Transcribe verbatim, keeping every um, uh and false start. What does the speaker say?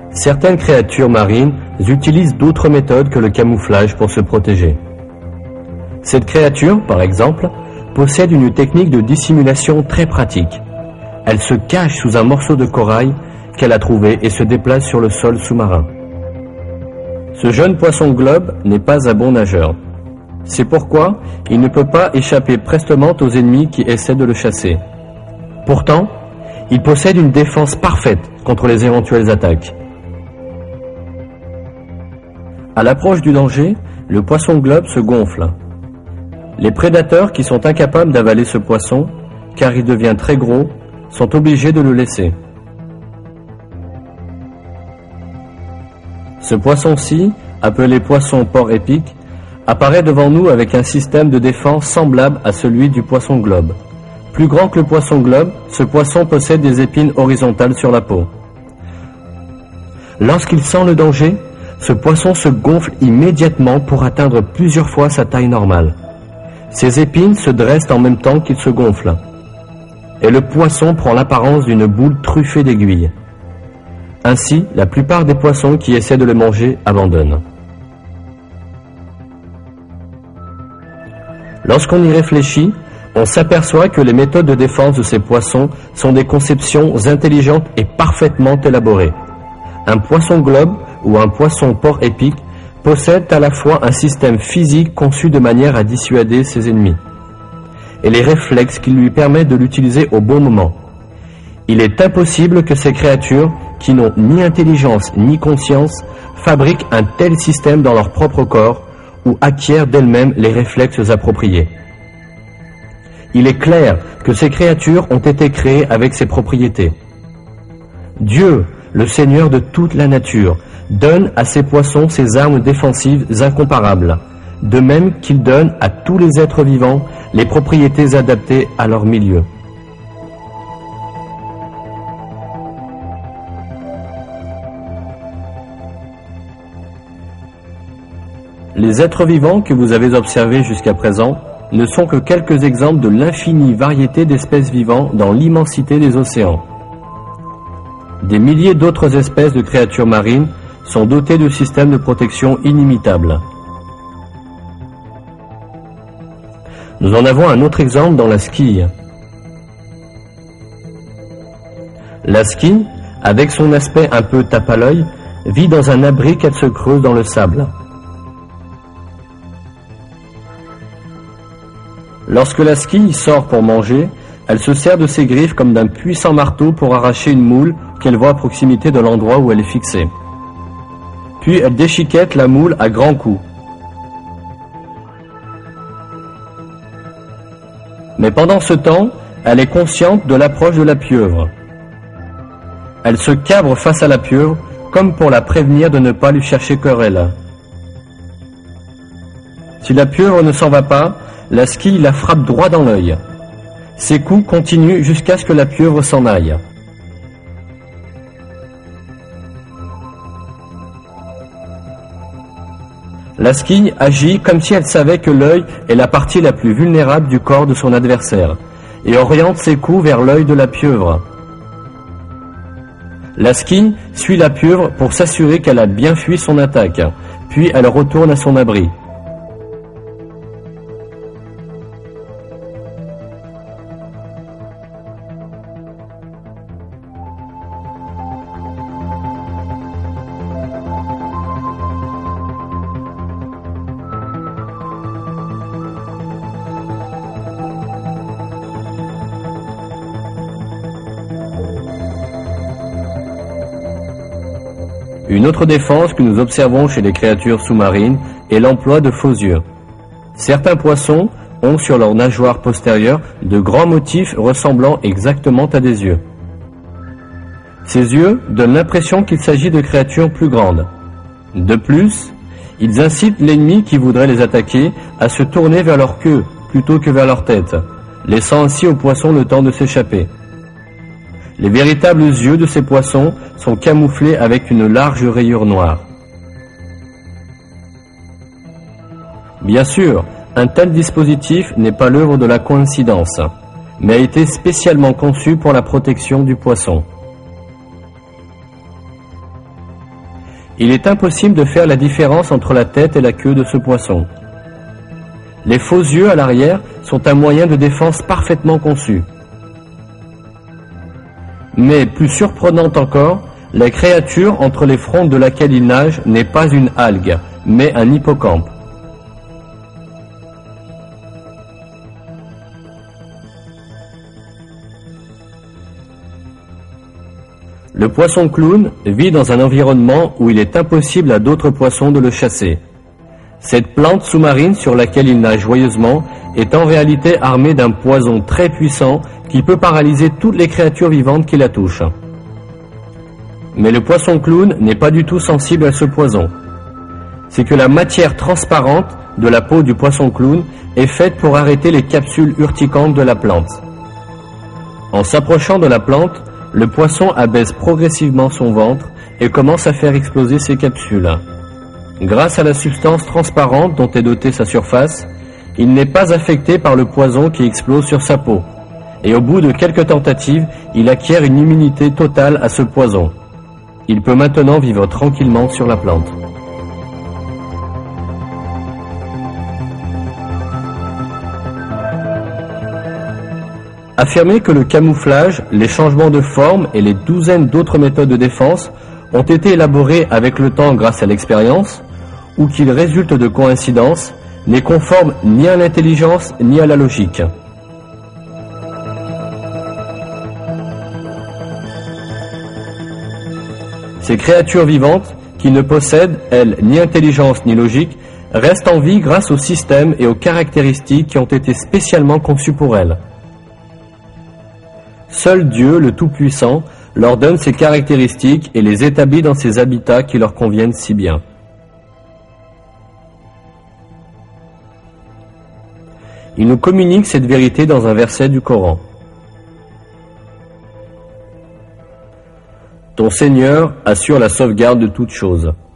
Certaines créatures marines utilisent d'autres méthodes que le camouflage pour se protéger. Cette créature, par exemple, possède une technique de dissimulation très pratique. Elle se cache sous un morceau de corail qu'elle a trouvé et se déplace sur le sol sous-marin. Ce jeune poisson globe n'est pas un bon nageur. C'est pourquoi il ne peut pas échapper prestement aux ennemis qui essaient de le chasser. Pourtant, il possède une défense parfaite contre les éventuelles attaques. À l'approche du danger, le poisson globe se gonfle. Les prédateurs qui sont incapables d'avaler ce poisson, car il devient très gros, sont obligés de le laisser. Ce poisson-ci, appelé poisson porc épic, apparaît devant nous avec un système de défense semblable à celui du poisson globe. Plus grand que le poisson globe, ce poisson possède des épines horizontales sur la peau. Lorsqu'il sent le danger, ce poisson se gonfle immédiatement pour atteindre plusieurs fois sa taille normale. Ses épines se dressent en même temps qu'il se gonfle. Et le poisson prend l'apparence d'une boule truffée d'aiguilles. Ainsi, la plupart des poissons qui essaient de le manger abandonnent. Lorsqu'on y réfléchit, on s'aperçoit que les méthodes de défense de ces poissons sont des conceptions intelligentes et parfaitement élaborées. Un poisson globe ou un poisson porc épic possède à la fois un système physique conçu de manière à dissuader ses ennemis et les réflexes qui lui permettent de l'utiliser au bon moment. Il est impossible que ces créatures, qui n'ont ni intelligence ni conscience, fabriquent un tel système dans leur propre corps ou acquièrent d'elles-mêmes les réflexes appropriés. Il est clair que ces créatures ont été créées avec ces propriétés. Dieu, le Seigneur de toute la nature, donne à ces poissons ces armes défensives incomparables, de même qu'il donne à tous les êtres vivants les propriétés adaptées à leur milieu. Les êtres vivants que vous avez observés jusqu'à présent ne sont que quelques exemples de l'infinie variété d'espèces vivantes dans l'immensité des océans. Des milliers d'autres espèces de créatures marines sont dotées de systèmes de protection inimitables. Nous en avons un autre exemple dans la squille. La squille, avec son aspect un peu tape à l'œil, vit dans un abri qu'elle se creuse dans le sable. Lorsque la squille sort pour manger, elle se sert de ses griffes comme d'un puissant marteau pour arracher une moule qu'elle voit à proximité de l'endroit où elle est fixée. Puis elle déchiquette la moule à grands coups. Mais pendant ce temps, elle est consciente de l'approche de la pieuvre. Elle se cabre face à la pieuvre, comme pour la prévenir de ne pas lui chercher querelle. Si la pieuvre ne s'en va pas, la squille la frappe droit dans l'œil. Ses coups continuent jusqu'à ce que la pieuvre s'en aille. La squille agit comme si elle savait que l'œil est la partie la plus vulnérable du corps de son adversaire et oriente ses coups vers l'œil de la pieuvre. La squille suit la pieuvre pour s'assurer qu'elle a bien fui son attaque, puis elle retourne à son abri. Une autre défense que nous observons chez les créatures sous-marines est l'emploi de faux yeux. Certains poissons ont sur leur nageoire postérieure de grands motifs ressemblant exactement à des yeux. Ces yeux donnent l'impression qu'il s'agit de créatures plus grandes. De plus, ils incitent l'ennemi qui voudrait les attaquer à se tourner vers leur queue plutôt que vers leur tête, laissant ainsi aux poissons le temps de s'échapper. Les véritables yeux de ces poissons sont camouflés avec une large rayure noire. Bien sûr, un tel dispositif n'est pas l'œuvre de la coïncidence, mais a été spécialement conçu pour la protection du poisson. Il est impossible de faire la différence entre la tête et la queue de ce poisson. Les faux yeux à l'arrière sont un moyen de défense parfaitement conçu. Mais plus surprenante encore, la créature entre les frondes de laquelle il nage n'est pas une algue, mais un hippocampe. Le poisson clown vit dans un environnement où il est impossible à d'autres poissons de le chasser. Cette plante sous-marine sur laquelle il nage joyeusement est en réalité armée d'un poison très puissant qui peut paralyser toutes les créatures vivantes qui la touchent. Mais le poisson clown n'est pas du tout sensible à ce poison. C'est que la matière transparente de la peau du poisson clown est faite pour arrêter les capsules urticantes de la plante. En s'approchant de la plante, le poisson abaisse progressivement son ventre et commence à faire exploser ses capsules. Grâce à la substance transparente dont est dotée sa surface, il n'est pas affecté par le poison qui explose sur sa peau. Et au bout de quelques tentatives, il acquiert une immunité totale à ce poison. Il peut maintenant vivre tranquillement sur la plante. Affirmer que le camouflage, les changements de forme et les douzaines d'autres méthodes de défense ont été élaborés avec le temps grâce à l'expérience, ou qu'ils résultent de coïncidences, n'est conforme ni à l'intelligence ni à la logique. Ces créatures vivantes, qui ne possèdent, elles, ni intelligence ni logique, restent en vie grâce au système et aux caractéristiques qui ont été spécialement conçues pour elles. Seul Dieu, le Tout-Puissant, leur donne ces caractéristiques et les établit dans ces habitats qui leur conviennent si bien. Il nous communique cette vérité dans un verset du Coran. Ton Seigneur assure la sauvegarde de toutes choses.